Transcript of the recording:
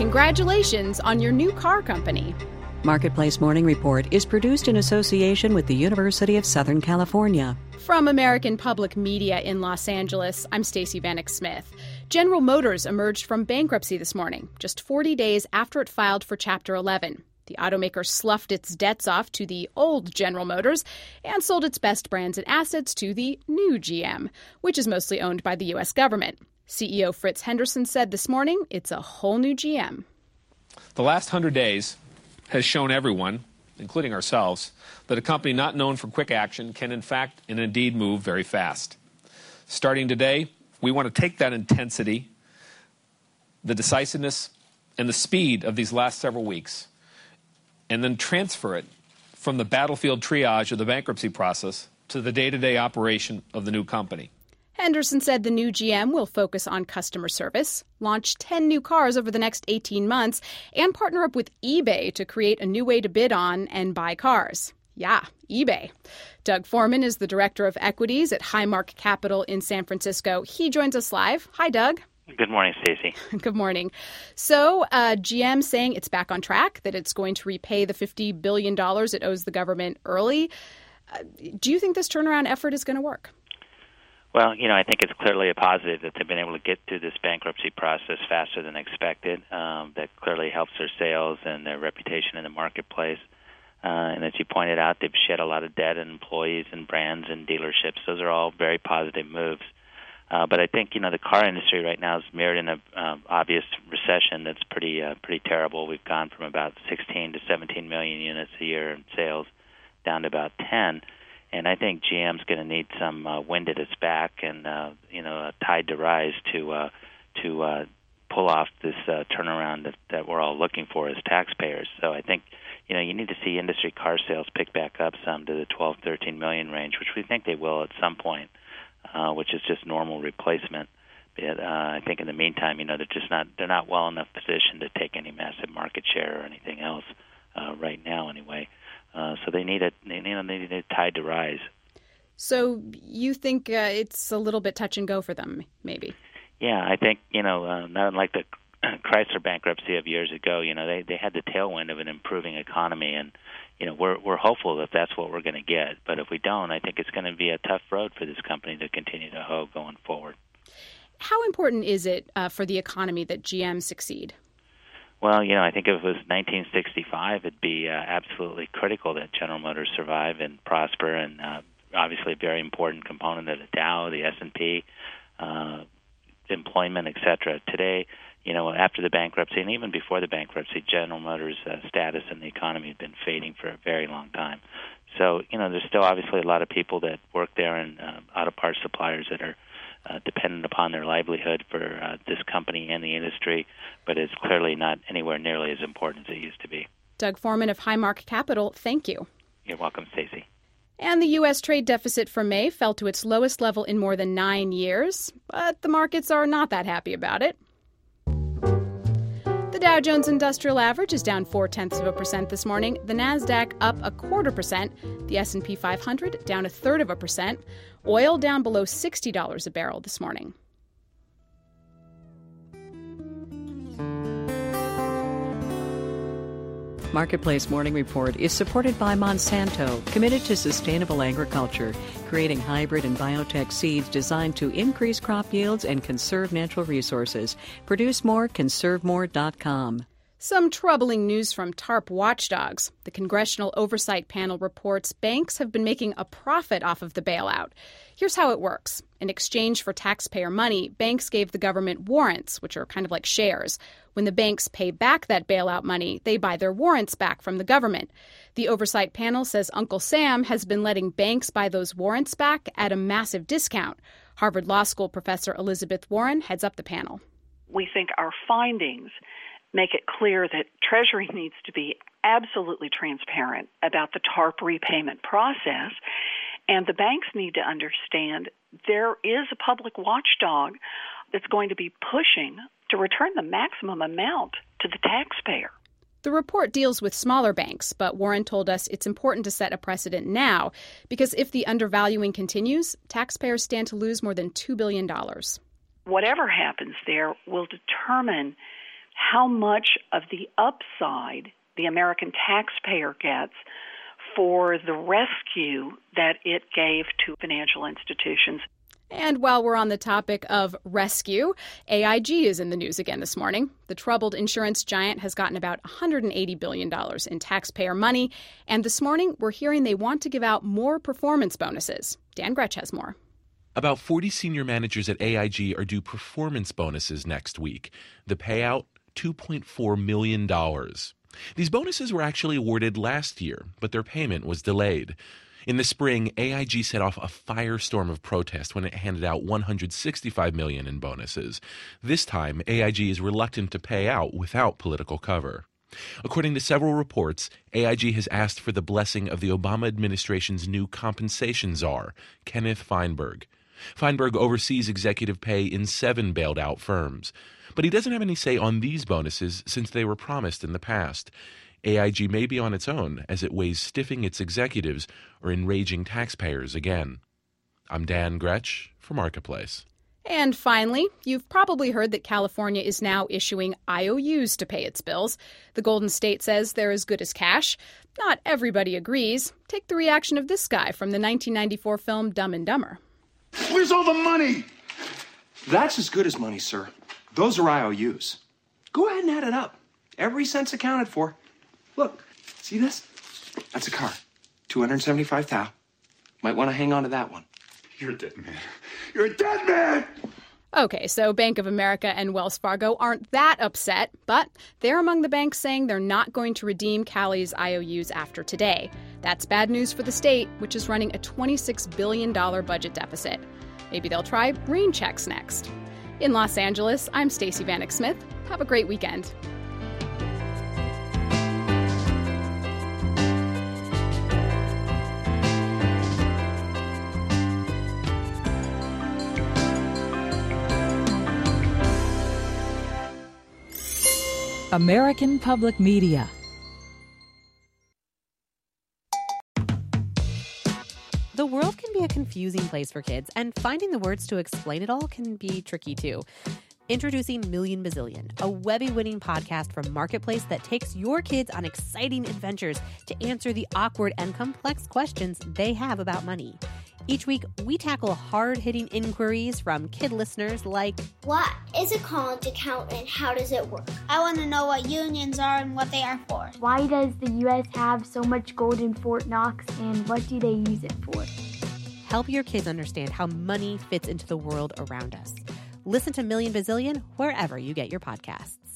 Congratulations on your new car company. Marketplace Morning Report is produced in association with the University of Southern California. From American Public Media in Los Angeles, I'm Stacey Vanek Smith. General Motors emerged from bankruptcy this morning, just 40 days after it filed for Chapter 11. The automaker sloughed its debts off to the old General Motors and sold its best brands and assets to the new GM, which is mostly owned by the U.S. government. CEO Fritz Henderson said this morning it's a whole new GM. The last 100 days has shown everyone, including ourselves, that a company not known for quick action can in fact and indeed move very fast. Starting today, we want to take that intensity, the decisiveness, and the speed of these last several weeks, and then transfer it from the battlefield triage of the bankruptcy process to the day-to-day operation of the new company. Henderson said the new GM will focus on customer service, launch 10 new cars over the next 18 months, and partner up with eBay to create a new way to bid on and buy cars. Yeah, eBay. Doug Foreman is the director of equities at Highmark Capital in San Francisco. He joins us live. Hi, Doug. Good morning, Stacey. Good morning. So GM saying it's back on track, that it's going to repay the $50 billion it owes the government early. Do you think this turnaround effort is going to work? Well, I think it's clearly a positive that they've been able to get through this bankruptcy process faster than expected. That clearly helps their sales and their reputation in the marketplace. And as you pointed out, they've shed a lot of debt in employees and brands and dealerships. Those are all very positive moves. But I think, the car industry right now is mired in an obvious recession that's pretty terrible. We've gone from about 16 to 17 million units a year in sales down to about 10. And I think GM's going to need some wind at its back and a tide to rise to pull off this turnaround that we're all looking for as taxpayers. So I think you need to see industry car sales pick back up some to the 12, 13 million range, which we think they will at some point, which is just normal replacement. But I think in the meantime, they're not well enough positioned to take any massive market share or anything else right now anyway. So they need a tide to rise. So you think it's a little bit touch and go for them, maybe? Yeah, I think not unlike the Chrysler bankruptcy of years ago. They had the tailwind of an improving economy, and we're hopeful that that's what we're going to get. But if we don't, I think it's going to be a tough road for this company to continue to hoe going forward. How important is it for the economy that GM succeed? Well, I think if it was 1965, it'd be absolutely critical that General Motors survive and prosper, and obviously a very important component of the Dow, the S&P, employment, et cetera. Today, after the bankruptcy and even before the bankruptcy, General Motors' status in the economy had been fading for a very long time. So, there's still obviously a lot of people that work there and auto parts suppliers that are dependent upon their livelihood for this company and the industry, but it's clearly not anywhere nearly as important as it used to be. Doug Foreman of Highmark Capital, thank you. You're welcome, Stacey. And the U.S. trade deficit for May fell to its lowest level in more than 9 years, but the markets are not that happy about it. The Dow Jones Industrial Average is down 0.4% this morning. The Nasdaq up 0.25%. The S&P 500 down 0.33%. Oil down below $60 a barrel this morning. Marketplace Morning Report is supported by Monsanto, committed to sustainable agriculture, creating hybrid and biotech seeds designed to increase crop yields and conserve natural resources. Produce more, conservemore.com. Some troubling news from TARP watchdogs. The Congressional Oversight Panel reports banks have been making a profit off of the bailout. Here's how it works. In exchange for taxpayer money, banks gave the government warrants, which are kind of like shares. When the banks pay back that bailout money, they buy their warrants back from the government. The Oversight Panel says Uncle Sam has been letting banks buy those warrants back at a massive discount. Harvard Law School professor Elizabeth Warren heads up the panel. We think our findings make it clear that Treasury needs to be absolutely transparent about the TARP repayment process, and the banks need to understand there is a public watchdog that's going to be pushing to return the maximum amount to the taxpayer. The report deals with smaller banks, but Warren told us it's important to set a precedent now because if the undervaluing continues, taxpayers stand to lose more than $2 billion. Whatever happens there will determine how much of the upside the American taxpayer gets for the rescue that it gave to financial institutions. And while we're on the topic of rescue, AIG is in the news again this morning. The troubled insurance giant has gotten about $180 billion in taxpayer money. And this morning, we're hearing they want to give out more performance bonuses. Dan Gretsch has more. About 40 senior managers at AIG are due performance bonuses next week. The payout, $2.4 million. These bonuses were actually awarded last year, but their payment was delayed. In the spring, AIG set off a firestorm of protest when it handed out $165 million in bonuses. This time, AIG is reluctant to pay out without political cover. According to several reports, AIG has asked for the blessing of the Obama administration's new compensation czar, Kenneth Feinberg. Feinberg oversees executive pay in 7 bailed-out firms. But he doesn't have any say on these bonuses since they were promised in the past. AIG may be on its own as it weighs stiffing its executives or enraging taxpayers again. I'm Dan Gretsch for Marketplace. And finally, you've probably heard that California is now issuing IOUs to pay its bills. The Golden State says they're as good as cash. Not everybody agrees. Take the reaction of this guy from the 1994 film Dumb and Dumber. Where's all the money? That's as good as money, sir. Those are IOUs. Go ahead and add it up. Every cent's accounted for. Look, see this? That's a car. $275,000. Might want to hang on to that one. You're a dead man. You're a dead man! Okay, so Bank of America and Wells Fargo aren't that upset, but they're among the banks saying they're not going to redeem Cali's IOUs after today. That's bad news for the state, which is running a $26 billion budget deficit. Maybe they'll try rain checks next. In Los Angeles, I'm Stacey Vanek Smith. Have a great weekend. American Public Media. The world can be a confusing place for kids, and finding the words to explain it all can be tricky too. Introducing Million Bazillion, a Webby-winning podcast from Marketplace that takes your kids on exciting adventures to answer the awkward and complex questions they have about money. Each week, we tackle hard-hitting inquiries from kid listeners like, what is a college account and how does it work? I want to know what unions are and what they are for. Why does the U.S. have so much gold in Fort Knox and what do they use it for? Help your kids understand how money fits into the world around us. Listen to Million Bazillion wherever you get your podcasts.